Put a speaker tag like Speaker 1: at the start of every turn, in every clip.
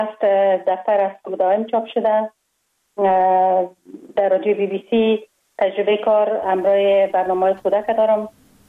Speaker 1: دفتر از دائم چاپ شده. در رادیو بی بی سی تجربه کار همراه برنامه کودک دارم.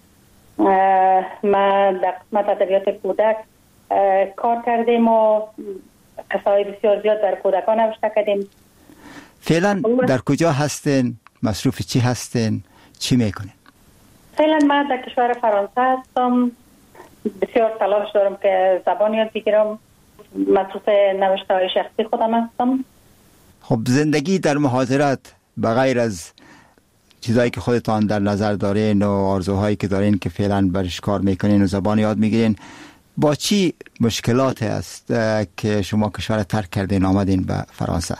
Speaker 1: ما در قسمت ادبیات کودک کار کردیم و قصه‌های بسیار زیاد در کودکان نوشته کردیم.
Speaker 2: فعلا در کجا هستین؟ مصروف چی هستین؟ چی میکنین؟
Speaker 1: فعلا من در کشور فرانسه هستم. بسیار تلاش دارم که زبان یاد بگیرم. مصروف نوشته های شخصی خودم هستم.
Speaker 2: خب زندگی در مهاجرت بغیر از چیزایی که خودتان در نظر دارین و آرزوهایی که دارین که فعلا برش کار میکنین و زبان یاد میگیرین، با چی مشکلات است که شما کشور ترک کردین آمدین به فرانسه؟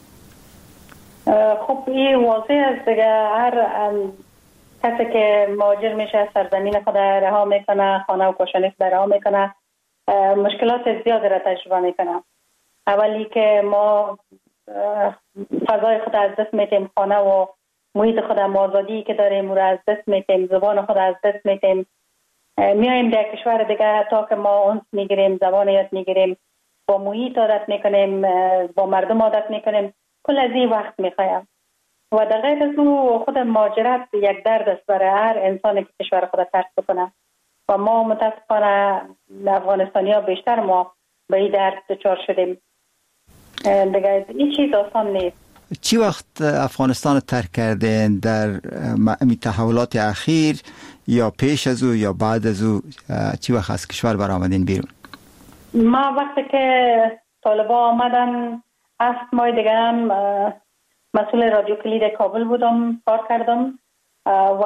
Speaker 1: خب این واضح است دیگه. هر کسی که مهاجر میشه سرزمین خود رها میکنه، خانه و کاشانه خود رها میکنه، مشکلات زیاد را تجربه میکنه. اولی که ما فضای خود از دست میتیم، خانه و محیط خود، آزادی که داریم را از دست میتیم، زبان خود از دست میتیم. میایم در کشور دیگه تا که ما اونس میگیریم، زبان یاد میگیریم، با محیط عادت میکنیم، با مردم عادت میکنیم. کل از این وقت میخوایم. و در غیر از او خود مهاجرت یک درد است برای هر انسانی که کشور خود ترک بکنه. و ما متاسفانه افغانستانی ها بیشتر ما به این درد دچار شدیم. دیگه این چیز آسان نیست.
Speaker 2: چی وقت افغانستان ترک کردین؟ در این تحولات اخیر یا پیش از او یا بعد از او چی وقت از کشور برآمدین بیرون؟
Speaker 1: ما وقتی که طالبا آمدن 7 ماه دیگه هم مسئول رادیو کلید کابل بودم، کار کردم. و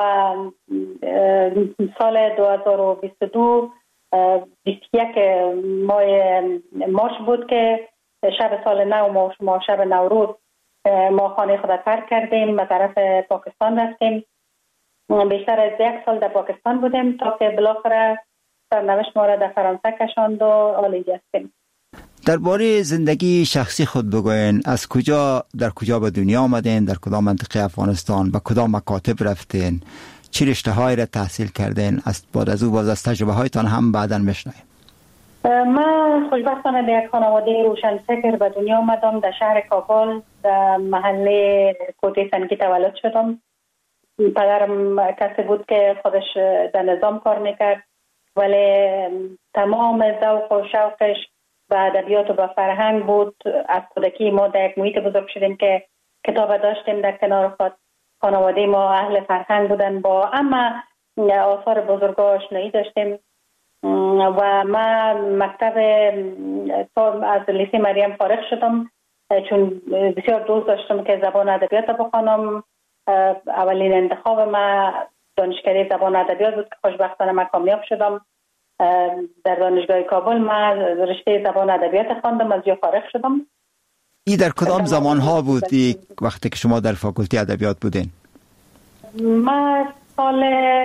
Speaker 1: سال 2022 21 ماه مارچ بود که شب سال نو ما شب نوروز ما خانه خود ترک کردیم، به طرف پاکستان رفتیم. بیشتر از 1 سال در پاکستان بودیم تا که بالاخره سرنوشت ما را در فرانسه کشاند و آلیج هستیم.
Speaker 2: درباره زندگی شخصی خود بگوین. از کجا در کجا به دنیا آمدین؟ در کدام منطقه افغانستان؟ به کدام مکاتب رفتین؟ چی رشته هایی را تحصیل کردین؟ بعد از او باز از تجربه هایتان هم بعداً بشنویم.
Speaker 1: من خوشبختانه در یک خانواده روشنفکر به دنیا آمدم. در شهر کابل در محله کوته سنگی تولد شدم. پدرم کسی بود که خودش در نظام کار میکرد، ولی تمام ذوق و شوقش به ادبیات و به فرهنگ بود. از کودکی ما در یک محیط بزرگ شدیم که کتاب داشتیم در کنار خود. خانواده ما اهل فرهنگ بودن، با اما آثار بزرگ آشنایی داشتیم. و من مکتب از لیسه مریم فارغ شدم چون بسیار دوست داشتم که زبان ادبیات بخوانم. اولین انتخاب من دانشکده زبان ادبیات بود که خوشبختانه من کامیاب شدم. در دانشگاه کابل من رشته زبان ادبیات خواندم، از جا فارغ شدم.
Speaker 2: این در کدام زمانها بود وقتی که شما در فاکولته ادبیات بودین؟
Speaker 1: من سال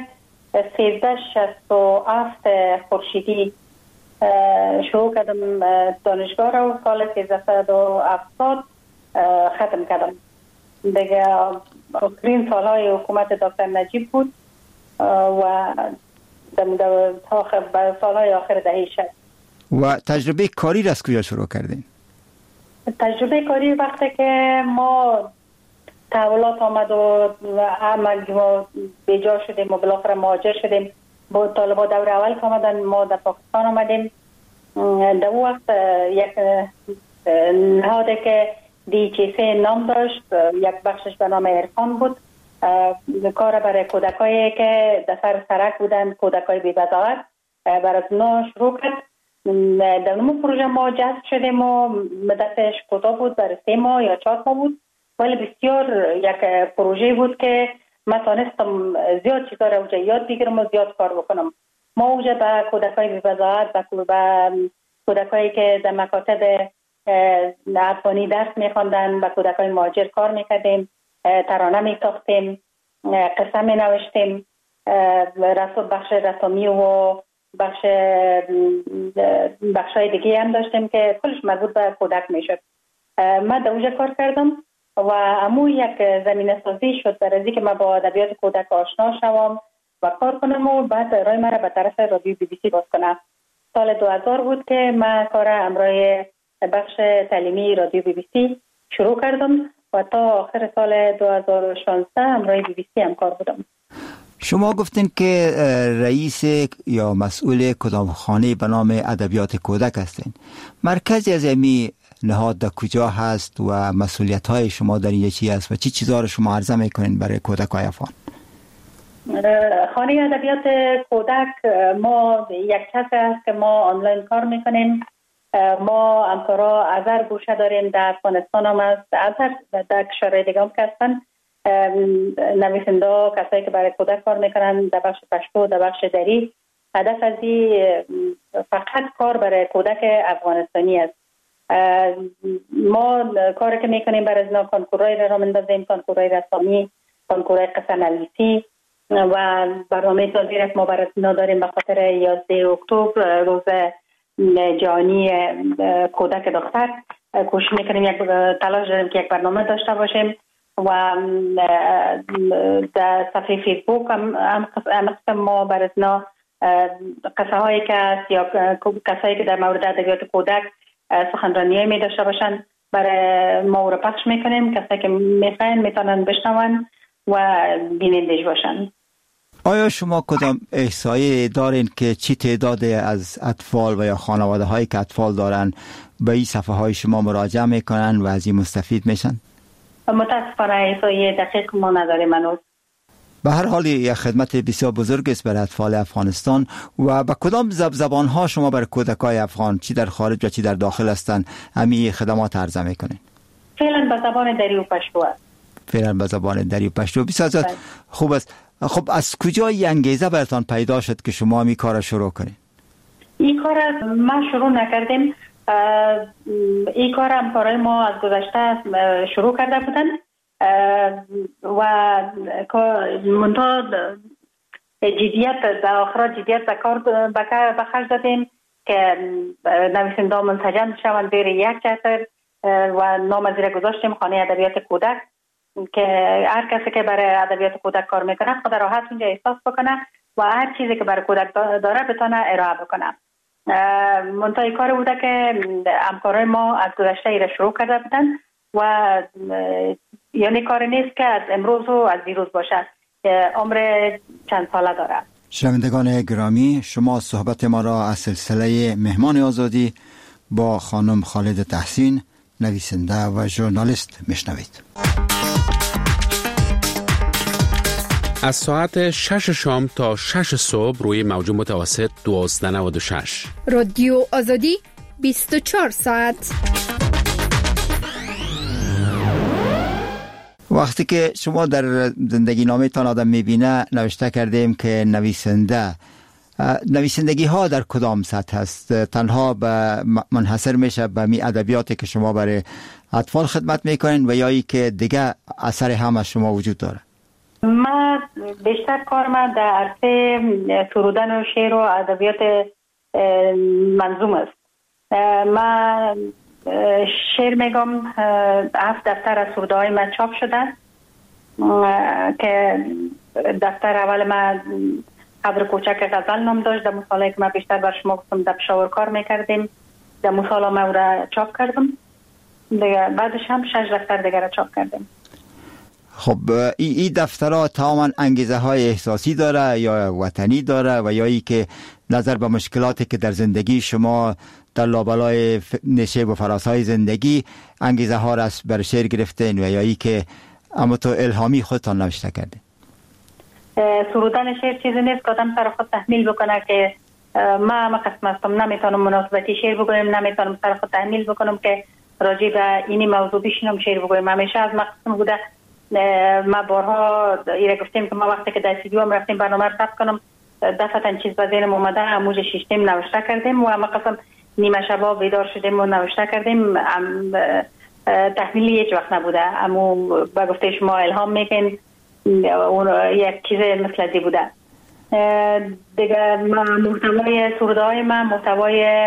Speaker 1: 1367 خورشیدی شروع کردم دانشگاه را و سال 1370 ختم کردم. دیگه آخرین سالهای حکومت دکتر نجیب بود و در سالهای آخر دهه 60.
Speaker 2: و تجربه کاری را از کجا شروع کردین؟
Speaker 1: تجربه کاری وقتی که ما تحولات آمد و ما بیجا شدیم و بالاخره مهاجر شدیم. با طالبا دور اول که آمدن ما در پاکستان آمدیم. در اون وقت یک نهاده که DHC نام داشت، یک بخشش به نام عرفان بود. کار برای کودکایی که در سر سرک بودن، کودکای بی‌بضاعت، برای اونا شروع کرد. در اون پروژه ما جذب شدیم و مدتش کوتاه بود، برای 3 ماه یا 4 ماه بود، ولی بسیار یک پروژه بود که من تانستم زیاد چیزا را اوجه یاد بگیرم و زیاد کار بکنم. ما اوجه به کودکای بی‌بضاعت، به کودکایی که در مکاتب افغانی درس میخواندن، به کودکای مهاجر کار میکردیم، ترانه میساختیم، قصه مینوشتیم، بخش رسامی و بخشای دیگه هم داشتیم که کلش مربوط به کودک میشد. من در اونجا کار کردم و امو یک زمینه سازی شد برای اینکه من با ادبیات کودک آشنا شوم و کار کنم و بعد راه مرا به طرف رادیو بی بی سی باز کنم. سال 2000 بود که من کار همراه بخش تعلیمی رادیو BBC شروع کردم و تا آخر سال 2016 همراه BBC هم کار بودم.
Speaker 2: شما گفتین که رئیس یا مسئول کتابخانه به نام ادبیات کودک هستین. مرکزی از امی نهاد در کجا هست و مسئولیت های شما در این چی هست و چی چیزا رو شما عرضه میکنین برای کودکای افغان؟
Speaker 1: خانه ادبیات کودک ما یک چتر است که ما آنلاین کار میکنیم. ما همکارا از هر گوشه داریم، در افغانستان هم است، از هر در کشورهای دیگه هم که هستن، نویسنده، کسایی که برای کودک کار میکنن در بخش پشتو، در بخش دری. هدف از این فقط کار برای کودک افغانستانی است. ما کاری که میکنیم برای ازنا کنکورای را مندازیم، کنکورای رسامی، کنکورای قصه نویسی و برنامه سازی را ما برای ازنا داریم به خاطر 11 اکتبر روز جهانی کودک دختر. کوشش میکنیم یک تلاش داریم که یک برنامه داشته باشیم و در صفحه فیسبوک هم ما برای ازنا قصه هایی که هست یا کسایی که در مورد ادبیات کودک سخنرانی می داشته باشن برای ما رو پخش میکنیم. کسایی که میخواین میتونن بشنون و بینندش باشن.
Speaker 2: آیا شما کدام احصایی دارین که چی تعداد از اطفال و یا خانواده هایی که اطفال دارن به این صفحه های شما مراجعه میکنن و از این مستفید میشن؟
Speaker 1: متاسفانه احصایی دقیق ما نداریم هنوز.
Speaker 2: به هر حال یک خدمت بسیار بزرگ است برای اطفال افغانستان. و به کدام زبان ها شما برای کودکای افغان چی در خارج و چی در داخل هستند همین خدمات عرضه میکنین؟
Speaker 1: فعلا به زبان دری و پشتو است.
Speaker 2: فعلا به زبان دری و پشتو. بسیار خوب است. خب از کجا این انگیزه براتان پیدا شد که شما این کار شروع کنید؟ این
Speaker 1: کار ما شروع نکردیم. این کار هم کارهای ما از گذشته شروع کرده بودن و منتها جدیت در آخرات جدیت به کار به خرج دادیم که نویسنده منسجم شوند زیر یک چتر و نام از گذاشتیم خانه ادبیات کودک که هر کسی که برای ادبیات کودک کار میکنه خود راحت اونجا احساس بکنه و هر چیزی که برای کودک داره بتونه ارائه بکنه. منتهای کار بوده که همکارای ما از گذشته ای را شروع کرده بودن و یعنی کار نیست که از امروز و از دیروز باشد، عمر چند ساله داره.
Speaker 2: شنوندگان گرامی، شما صحبت ما را از سلسله مهمان آزادی با خانم خالد تحسین، نویسنده و ژورنالیست میشنوید.
Speaker 3: از ساعت 6 شام تا 6 صبح روی موج متوسط 1296
Speaker 4: رادیو آزادی 24 ساعت.
Speaker 2: وقتی که شما در زندگی نامه تان آدم میبینه نوشته کردیم که نویسندگی ها در کدام سطح هست؟ تنها به منحصر میشه به می ادبیاتی که شما برای اطفال خدمت میکنین و یا ای که دیگه اثر هم از شما وجود داره؟
Speaker 1: من بیشتر کار من در عرصه سرودن و شعر و ادبیات منظوم است. من شعر میگم 7 دفتر از سروده های من چاپ شده که دفتر اول من قبر کوچک غزل نام داشت. در مصالحه که من بیشتر بر شما گفتم در پشاور کار میکردیم، در مصالحه من را چاپ کردم دیگه. بعدش هم 6 دفتر دیگر را چاپ کردیم.
Speaker 2: خب این دفترها تماما انگیزه های احساسی داره یا وطنی داره و یا ای که نظر به مشکلاتی که در زندگی شما در لابلای نشیب و فراسای زندگی انگیزه ها را بر شعر گرفتین و یا ای که اما تو الهامی خودتان نوشته کردین؟
Speaker 1: سرودن شعر چیزی نیست که آدم سر خود تحمیل بکنه که ما قسم هستم نمیتونم مناسبتی شعر بگویم، نمیتونم سر خود تحمیل بکنم که راجع به اینی موضوع بشینم شعر بگویم. همیشه از مقصد بوده. ما بارها ایره گفتیم که ما وقتی که در استودیو هم رفتیم برنامه رو ثبت کنم دفعتاً چیز به ذهنم اومده، اموج شیشتیم نوشته کردیم و ما قسم نیمه شبا بیدار شدیم و نوشته کردیم. تحمیلی هیچ وقت نبوده. اما با گفته شما الهام میکن اون یک چیز مثل دی بوده دیگه. محتوای سروده های من محتوای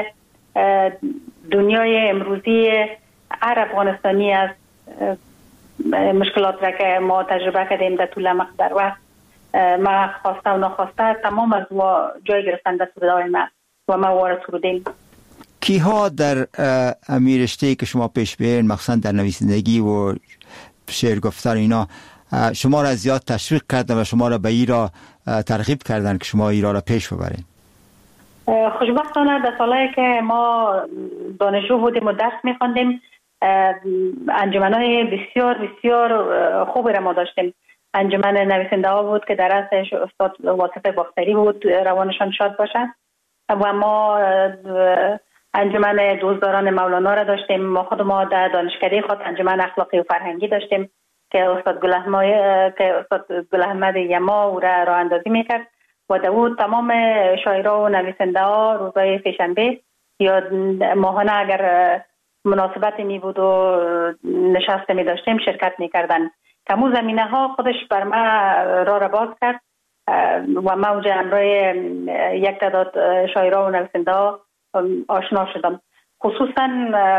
Speaker 1: دنیای امروزی هر افغانستانی است. مشکلات را که ما تجربه کردیم در طول مقدار وقت، ما خواسته و نخواسته تمام از جای گرفتن در سروده های ما و ما وارد سرودیم.
Speaker 2: کیها در امیر رشته که شما پیش برین مخصوصا در نویسندگی و شعر گفتن اینا شما را زیاد تشویق کردن و شما را به ایرا ترغیب کردن که شما ایرا را پیش ببرین؟
Speaker 1: خوشبختانه در سالهایی که ما دانشجو بودیم و درس می‌خواندیم انجمن‌های بسیار بسیار خوبی را ما داشتیم. انجمن نویسنده ها بود که در رأسش استاد واصف باختری بود، روانشان شاد باشد، و ما انجمن دوستداران مولانا را داشتیم. ما خود در دانشکده خود انجمن اخلاقی و فرهنگی داشتیم که استاد گل احمد یما او را راه اندازی میکرد و در تمام شاعرها و نویسنده ها روزهای سه‌شنبه یا ماهانه اگر مناسبتی می بود و نشسته می داشتیم شرکت می کردن. کمو زمینه ها خودش بر ما را باز کرد و ما اوجه امروی یک تعداد شاعرها و نویسنده ها آشنا شدم. خصوصا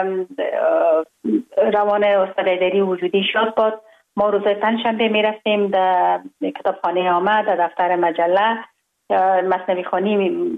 Speaker 1: روان استاد ایدری وجودی شاد باد. ما روزهای پنجشنبه می رفتیم در کتابخانه آمد، در دفتر مجله مثنوی خوانی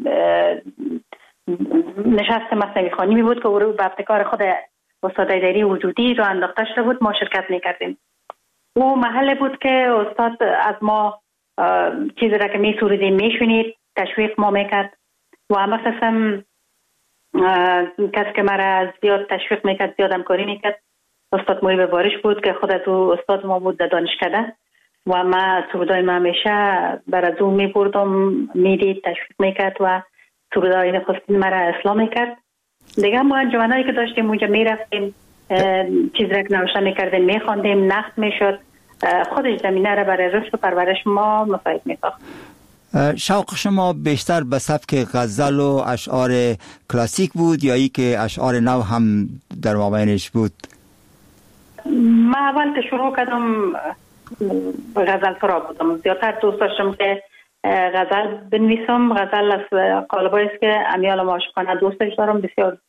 Speaker 1: نشست مثنوی خوانی می بود که او به ابتکار خود استاد ایدری وجودی رو انداخته شده بود. ما شرکت می کردیم. او محل بود که استاد از ما چیزی را که می سوریدیم می شونید، تشویق ما می کرد و همه قسم کسی که مرا زیاد تشویق می کرد، زیاد همکاری می کرد استاد محیب بارش بود که خود از او استاد ما بود در دانشکده و ما سرودای ما همیشه بر از او می بردم، می دید، تشویق می کرد و سرودای نخستین مرا اصلاح می کرد. دیگه ما انجمنایی که داشتیم اونجا می رفتیم، چیز را که نوشته می کردیم می خواندیم، نقد می شد. خودش زمینه را برای رشد و پرورش ما مساعد می ساخت.
Speaker 2: شوق شما بیشتر به سبک غزل و اشعار کلاسیک بود یا ای که اشعار نو هم در مابینش بود؟
Speaker 1: ما اول که شروع کردم غزل سرا بودم. زیادتر دوست داشتم که غزل بنویسم. غزل از قالبایی است که امیال عاشقانه دوستش دارم.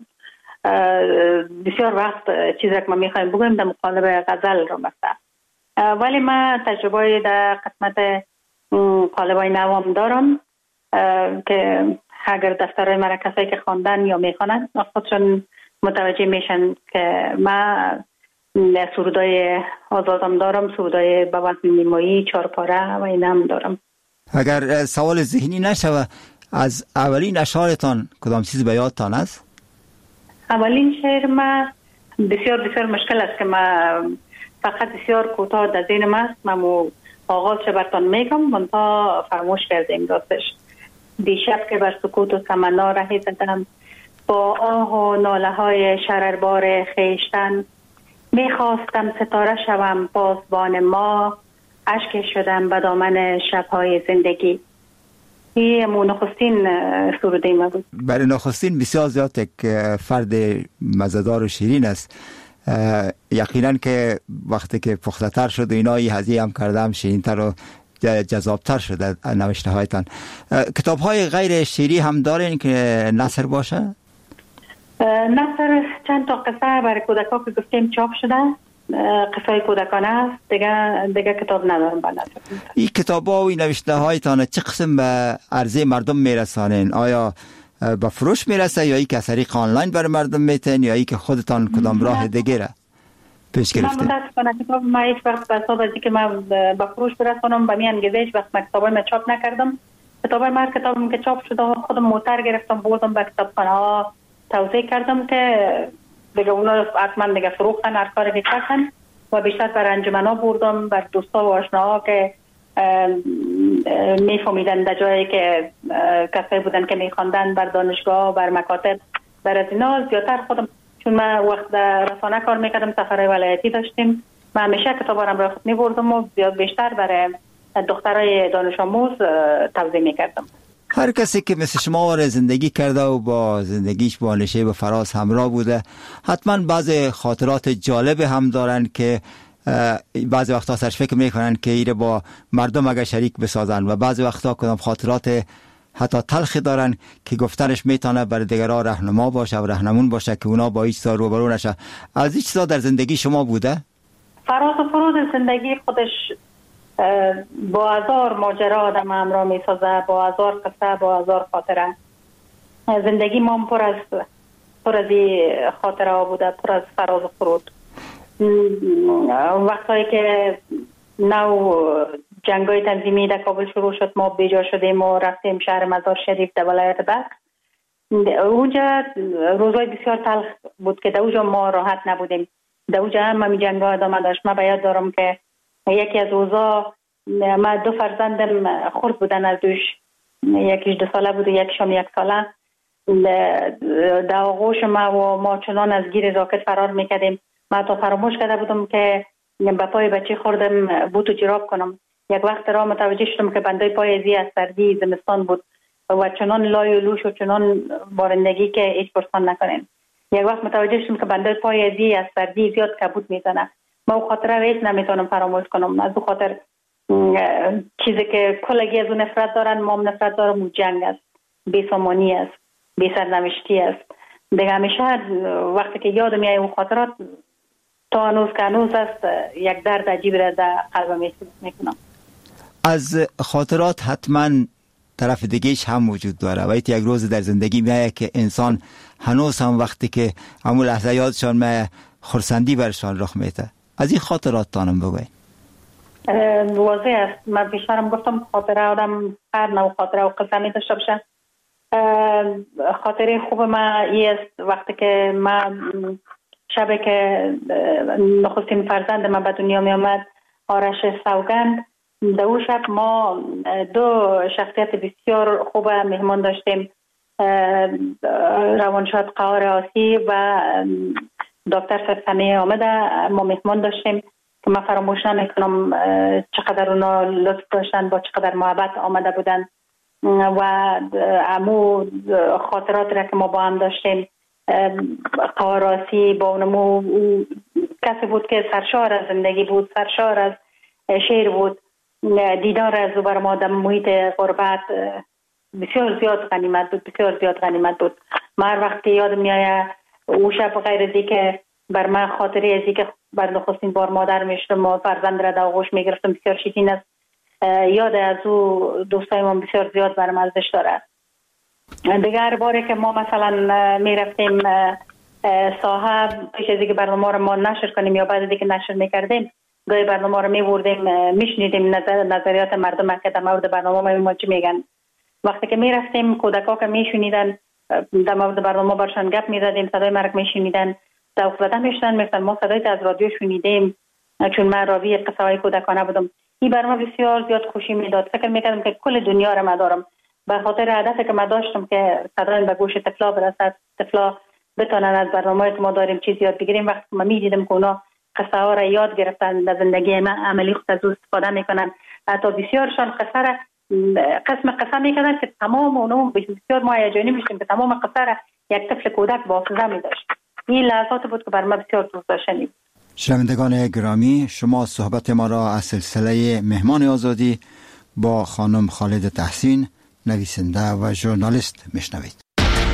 Speaker 1: بسیار وقت چیزی که ما میخوایم بگویم در مقالب غزل رو مثلا، ولی ما تجربه در قسمت قالبای نوام دارم که اگر دفترهای مرا کسایی که خواندن یا میخوانند خودشون متوجه میشن که ما سرودای آزادم دارم، سرودای به وزن نیمایی، چارپاره و این هم دارم.
Speaker 2: اگر سوال ذهنی نشوه، از اولین اشعارتان کدام چیز به یادتان است؟
Speaker 1: اولین شعر ما بسیار بسیار مشکل است که ما فقط بسیار کوتاه در ذهن ما است. من آغازش براتون میگم منتها فراموش کردیم راستش. دیشب که بر سکوت و تمنا رهی زدم، با آه و ناله های شرربار خیشتن، میخواستم ستاره شوم پاسبان ما، اشک شدم به دامن شبهای زندگی. این نخستین سروده ما بود.
Speaker 2: برای نخستین بسیار زیاد یک فرد مزه‌دار و شیرین است. یقینا که وقتی که پخته تر شد و اینا هزیه هم کردم شیرین تر و جذابتر شده نوشته هایتان. کتاب های غیر شیری هم دارین که نثر باشه؟
Speaker 1: نثر چند تا قصه برای کودکا که گفتیم چاپ شده، قصه کودکانه است. دیگه کتاب ندارم با نثر.
Speaker 2: این کتاب ها و این نوشته هایتان چه قسم به عرضه مردم میرسانین؟ آیا با فروش میرسه یا ای که از طریق آنلاین برای مردم میتین یا ای که خودتان کدام راه دیگه را پیش گرفته؟
Speaker 1: من متاسفانه کتاب ما هیچ وقت به حساب ازی که من با فروش برسانم به می انگیزه هیچ وقت کتابای ما چاپ نکردم. کتابای ما کتابم که چاپ شده خودم موتر گرفتم بردم به کتابخانه ها توزیع کردم که دیگه اونا حتما دیگه فروختن هر کاری بکردن و بیشتر بر انجمنا بردم، بر دوستا و آشناها که میفهمیدن در جایی که کسایی بودن که میخواندن، بر دانشگاه، بر مکاتب، بر از اینا زیادتر خودم، چون من وقت رسانه کار میکردم، سفرهای ولایتی داشتیم، من همیشه کتابا را خود میبردم و زیاد بیشتر برای دخترای دانش آموز توزیع میکردم.
Speaker 2: هر کسی که مثل شما زندگی کرده و با زندگیش با نشیب و فراز همراه بوده حتما بعض خاطرات جالب هم دارن که بعضی وقتا سرش فکر میکنن که ایره با مردم اگر شریک بسازن و بعضی وقتا کدام خاطرات حتی تلخی دارن که گفتنش میتونه برای دیگران راهنما باشه و راهنمون باشه که اونا با هیچ چیزا روبرو نشه. از هیچ چیزا در زندگی شما بوده؟
Speaker 1: فراز و فرود زندگی خودش با هزار ماجرا آدم همراه میسازه، با هزار قصه، با هزار خاطره. زندگی ما پر از پر از خاطره ها بوده، پر از فراز و فرود. وقتی که نو جنگای تنظیمی در کابل شروع شد، ما بیجا شدیم و رفتیم شهر مزار شریف در ولایت بلخ. اونجا روزای بسیار تلخ بود که در اونجا ما راحت نبودیم. در اونجا هم جنگا ادامه داشت. من باید دارم که یکی از روزا ما 2 فرزندم خرد بودن از دوش، یکیش 2 ساله بود و یکیشم 1 ساله. در آغوش ما چنان از گیر راکت فرار میکردیم. من تا فراموش کرده بودم که به پای بچه خوردم بوت و جراب کنم. یک وقت را متوجه شدم که بندای پای ازی از سردی زمستان بود و چنان لای و لوش و چنان بارندگی که هیچ پرسان نکنین. یک وقت متوجه شدم که بندای پای ازی از سردی زیاد کبود میزنه. ما او خاطره هیچ نمیتونم فراموش کنم. از او خاطر چیزی که کلگی از اون نفرت دارن، ما هم نفرت دارم، جنگ است، بی‌سامانی است، بی‌سرنوشتی است. دیگه همیشه وقتی که یادم میاد اون خاطرات تا هنوز است، یک درد عجیب را در قلبم میکنم.
Speaker 2: از خاطرات حتما طرف دیگهش هم وجود داره و یک روز در زندگی میایه که انسان هنوز هم وقتی که همون لحظه یادشان میایه خرسندی برشان رخ میده. از این خاطرات تانم بگوی.
Speaker 1: واضح است. من بیشترم گفتم خاطره آدم هر نوع خاطره و قصه می داشته باشه. خاطره خوب من این است وقتی که من شب که نخستین فرزند من به دنیا می آمد، آرش سوگند، در اون شب ما 2 شخصیت بسیار خوب مهمان داشتیم. روانشاد قهار آسی و دکتر سمیه آمده ما مهمان داشتیم که من فراموش نمیکنم چقدر اونا لطف داشتن، با چقدر محبت آمده بودن و امو خاطرات را که ما با هم داشتیم. قواراسی با اونمو کسی بود که سرشار از زندگی بود، سرشار از شعر بود. دیدار از او بر ما در محیط غربت بسیار زیاد غنیمت بود. من هر وقت یادم میاد او شب غیر از که بر من خاطره ازی که بر نخستین بار مادر میشدم و فرزند را در آغوش میگرفتم بسیار شیرین است. یاد از او دوستای من بسیار زیاد برام ارزش داره. دیگر باره که ما مثلا میرفتیم صاحب پیش از اینکه برنامه رو ما نشر کنیم یا بعد از اینکه نشر میکردیم گاهی برنامه رو میبردیم میشنیدیم نظریات مردم که در مورد برنامه ما چی میگن. وقتی که میرفتیم کودکا که میشنیدن در مورد برنامه برشان گپ میزدیم، صدای مرک میشنیدن، ذوق زده میشدن، میگفتن ما صدای از رادیو شنیدیم چون من راوی قصه های کودکانه بودم. این برنامه بسیار زیاد خوشی میداد. فکر میکردم که کل دنیا رو مدارم به خاطر هدفی که من داشتم که صدای به گوش طفلا برسد، طفلا بتونن از برنامه‌ای که ما داریم چیز یاد بگیریم. وقتی من میدیدم که اونا قصه ها را یاد گرفتن در زندگی من عملی خود از استفاده میکنن، حتی بسیارشان قصه را قسم میکردن که تمام اونو بسیار ما هیجانی میشیم که تمام قصه را یک طفل کودک با حافظه میداشت. این لحظات بود که بر من بسیار دوست داشتنی.
Speaker 2: شنوندگان گرامی، شما صحبت ما را از سلسله مهمان آزادی با خانم خالد تحسین، نویسنده و ژورنالیست میشنوید.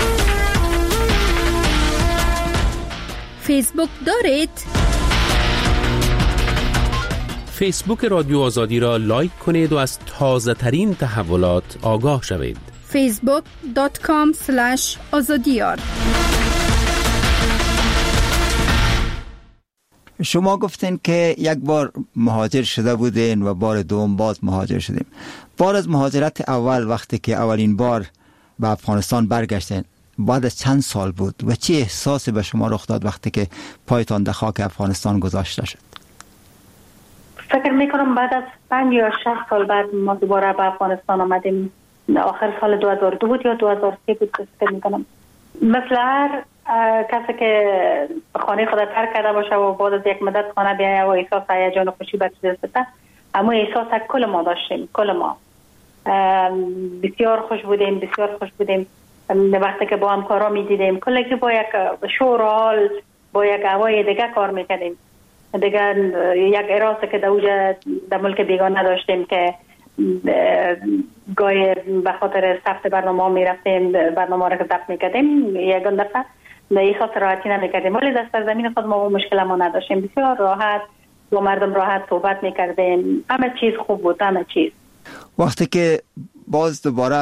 Speaker 4: فیسبوک دارید؟
Speaker 3: فیسبوک رادیو آزادی را لایک کنید و از تازه ترین تحولات آگاه شوید.
Speaker 4: facebook.com/azadiyar.
Speaker 2: شما گفتین که یک بار مهاجر شده بودین و بار دوم باز مهاجر شدیم. بار از مهاجرت اول وقتی که اولین بار به افغانستان برگشتین بعد از چند سال بود و چه احساسی به شما رخ داد وقتی که پایتان در خاک افغانستان گذاشته شد؟
Speaker 1: فکر میکنم بعد از 5 یا 6 سال بعد ما دوباره به افغانستان آمدیم. آخر سال 2002 بود یا 2003 بود فکر میکنم. مثل هر کسی که خانه خود ترک کرده باشه و بعد از یک مدت خانه بیایه و احساس هیجان و خوشی به دست بده، اما احساس کل ما داشتیم. کل ما بسیار خوش بودیم وقتی که با همکارا میدیدیم کلگی با یک شور و حال با یک هوای دیگه کار میکردیم. دیگه یک اراده که در ملک بیگانه داشتیم که گاهی به خاطر ثبت برنامه میرفتیم، برنامه را که ضبط میکردیم یکان دفعه احساس راحتی نمیکردیم، ولی در سرزمین خود ما مشکل ما نداشتیم. بسیار راحت با مردم راحت صحبت میکردیم، همه چیز خوب بود، همه چیز.
Speaker 2: وقتی که باز دوباره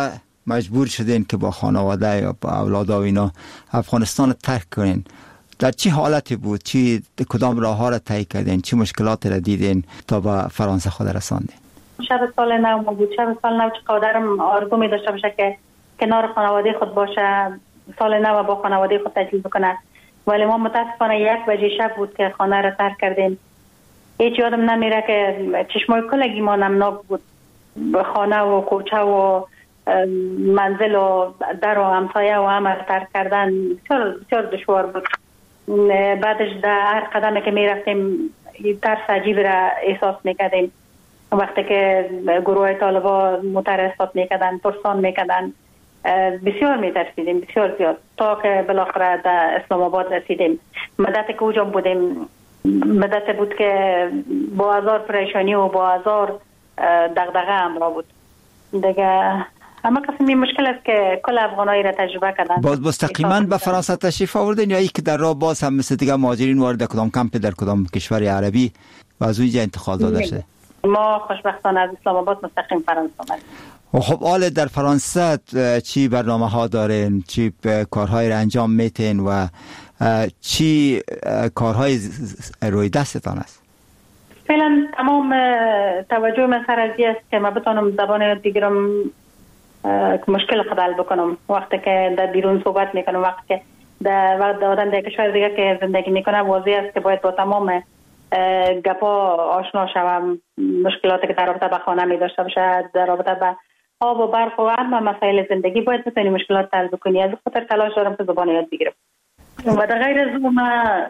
Speaker 2: مجبور شدین که با خانواده یا با اولاد و اینا افغانستان رو ترک کنین؟ در چه حالتی بود؟ کدام راه ها را طی کردین؟ چه مشکلاتی را دیدین تا به فرانسه خود رساندین؟
Speaker 1: شب سال نو بود. شب سال نو چقدرم آرزو می داشته باشه که کنار خانواده خود باشه، سال نو با خانواده خود تجربه کنه، ولی ما متاسفانه 1 بجه شب بود که خانه را ترک کردیم. هیچ یادم نمیره که چشمای کلگی ما نمناک بود. خانه و کوچه و منزل و در و همسایه و همه ترک کردن بسیار دشوار بود. بعدش در هر قدمی که می رفتیم ترس عجیب را احساس میکردیم. وقتی که گروه طالبا موتر استاد میکردن، ترسان میکردن، بسیار میترسیدیم، بسیار زیاد، تا که بالاخره در اسلام آباد رسیدیم. مدت که اوجا بودیم مدت بود که با هزار پریشانی و با هزار دغدغه همراه بود دیگه. اما قسمی مشکل است که کل افغانایی را تجربه کردن.
Speaker 2: باز مستقیما به فرانسه تشریف آوردین یا ای که در راه باز هم مثل دیگه مهاجرین وارد کدام کمپ در کدام کشور عربی و از اونجا انتقال داده شده؟
Speaker 1: ما خوشبختانه از اسلام آباد مستقیم فرانسه آمدیم.
Speaker 2: خب حال در فرانسه چی برنامه ها دارین؟ چی کارهای را انجام میتین و چی کارهای روی دستتان است؟
Speaker 1: فعلا تمام توجه من سر ازی است که من بتانم زبان دیگرم مشکل خود حل بکنم. وقتی که در بیرون صحبت میکنم، وقتی که در وقت آدم در کشور دیگه که زندگی میکنه، واضح است که باید با تمام گپا آشنا شوم. مشکلاتی که در رابطه به خانه می داشته باشه، در رابطه به آب و برق و همه مسائل زندگی، باید بتونی مشکلات حل بکنی. از خاطر تلاش دارم که زبان یاد بگیرم. و در غیر از اون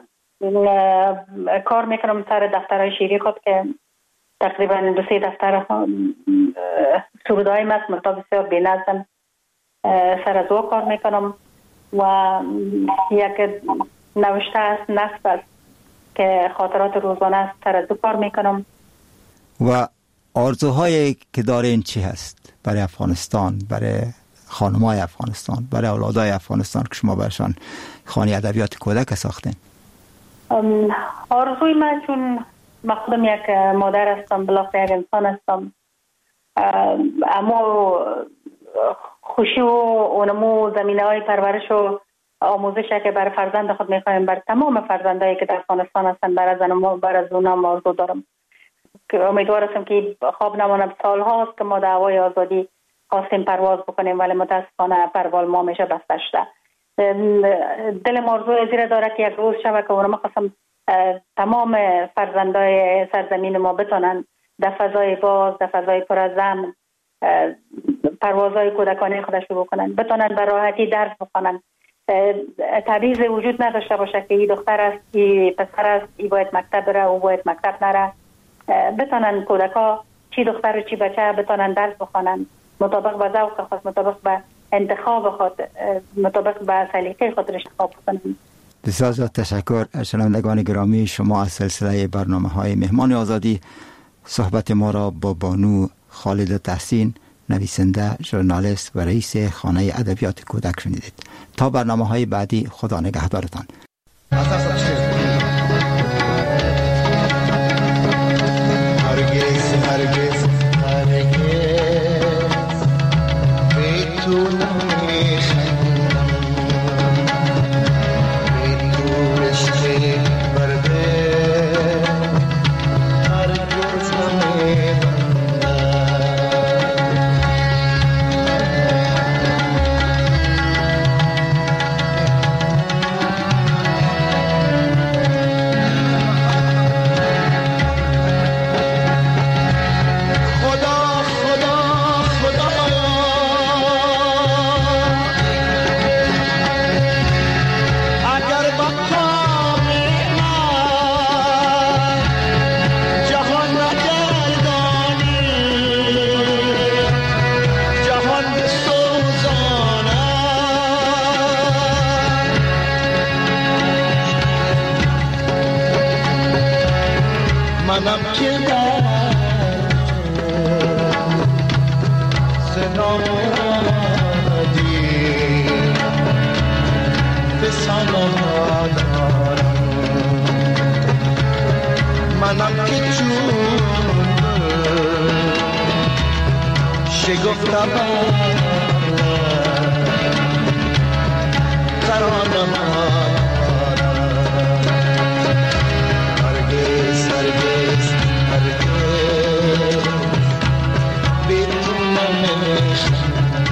Speaker 1: کار میکنم سر دفترهای شیری خود که تقریبا 2-3 دفتر سرودهای مست بسیار بی‌نظم سر از او کار میکنم و یک نوشته است، نصب است که خاطرات روزانه است، سر از او کار میکنم.
Speaker 2: و آرزوهایی که دارین چی هست برای افغانستان، برای خانمای افغانستان، برای اولادای افغانستان که شما برشان خانه ادبیات کودک ساختین؟
Speaker 1: آرزوی من، چون من خودم یک مادر هستم، بالاخره یک انسان هستم، اما خوشی و اونمو زمینه های پرورش و آموزش که برای فرزند خود میخوایم، برای تمام فرزندایی که در افغانستان هستن، برای زن و برای زونم آرزو دارم که امیدوار هستم که خواب نمانم. سال هاست که ما دعوای آزادی خواستیم پرواز بکنیم ولی متاسفانه پرواز ما میشه بسته شده. دلم آرزوی زیر داره که یک روز شبه که اونم خواستم تمام فرزندای سرزمین ما بتونن در فضای باز، در فضای پر از امن پروازهای کودکانه خودش شروع کنن، بتونن به راحتی درس بخونن، تبعیض وجود نداشته باشه که این دختر است، این پسر است، این باید مکتب بره، او باید مکتب نره. بتونن کودکا چی دختر و چی بچه بتونن درس بخونن مطابق به ذوق خود، مطابق به انتخاب خود، مطابق به سلیقه خود انتخاب کنن.
Speaker 2: بسیار زیاد تشکر. شنوندگان گرامی، شما از سلسله برنامه‌های مهمان آزادی صحبت ما را با بانو خالد تحسین، نویسنده، ژورنالیست و رئیس خانه ادبیات کودک شنیدید. تا برنامه‌های بعدی، خدا نگهدارتان.
Speaker 5: شگفت ترانه ها هرگز هرگز هرگز بی تو نمیشنم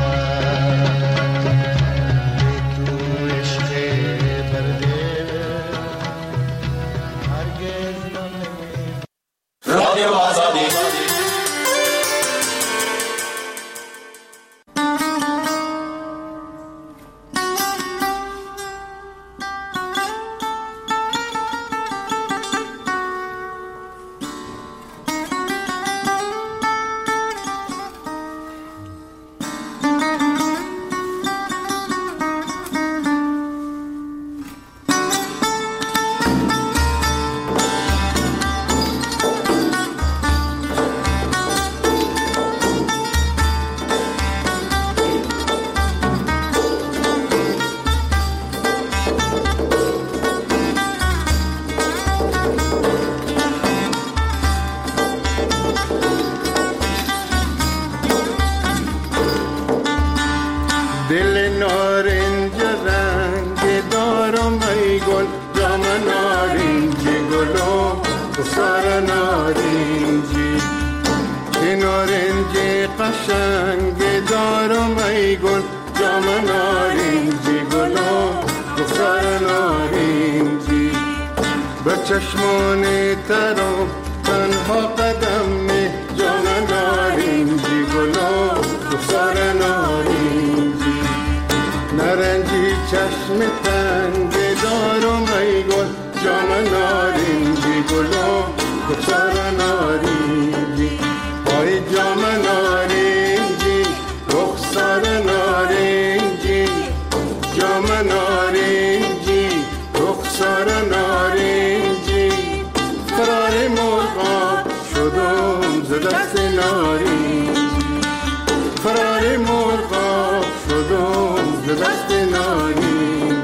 Speaker 5: بی تو عشق برده هرگز نمیشنم. رادیو آزادی دل نارنج رنگ دارم ای گل جام نارنجی گلو سر نارنجی که نارنج قشنگ دارم ای گل جام نارنجی گلو سر نارنجی به چشمان ترم تنها قدم نه جام نارنجی گلو سر نارنجی نارنجی چشم تنگ دارم ای گل جام نارنجی گلو سر نارنجی ای جام نارنجی رخسار نارنجی جام نارنجی رخسار نارنجی قرار مرغاب شدم ز دست نارنجی قرار مرغاب شدم ز دست نارنجی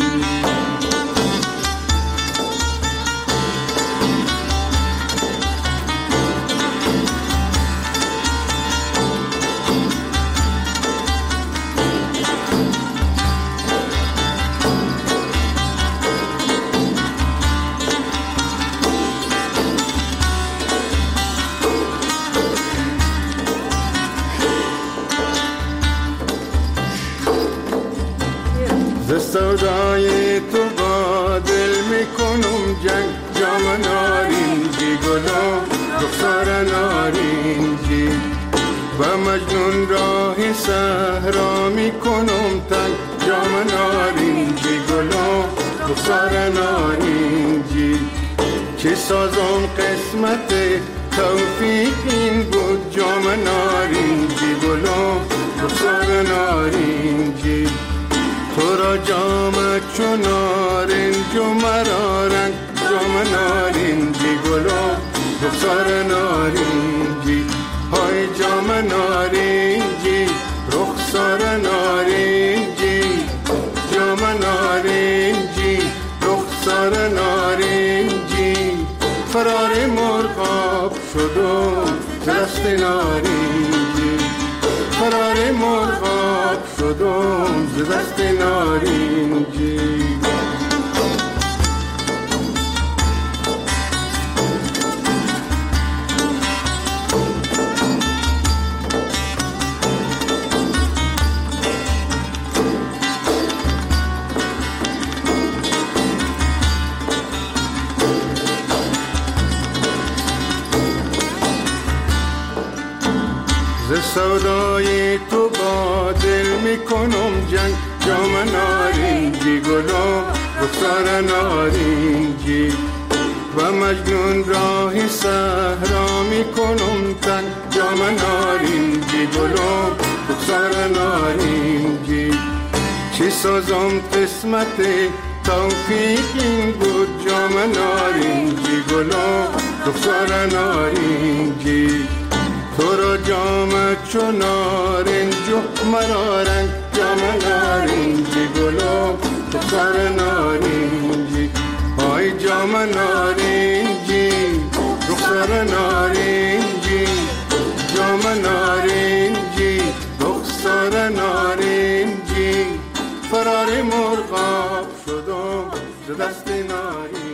Speaker 5: سودای تو با دل میکنم جنگ جام نارنجی گلو رخسار نارنجی و مجنون راه صحرا میکنم تنگ جام نارنجی گلو رخسار نارنجی چه سازم قسمت توفیق این بود جام نارنجی گلو رخسار نارنجی تو را جام چون نارنج و مرا رنگ جام نارنجی گلو رخسار نارنجی های جام نارنجی رخسار نارنجی جام نارنجی رخسار نارنجی فرار مرغاب شدم دست نارنجی فرار مرغاب شدم ز دست نارنجی ز سودای تو با دل میکنم جنگ جام نارنجی گلو رخسار نارنجی و مجنون راه صحرا میکنم تنگ جام نارنجی گلو رخسار نارنجی چه سازم قسمت توفیق این بود جام نارنجی گلو رخسار نارنجی تو را جام چون نارنج و مرا رنگ جام نارنجی گلو رخسار نارنجی های جام نارنجی رخسار نارنجی جام نارنجی رخسار نارنجی فرار مرغاب ز دست نارین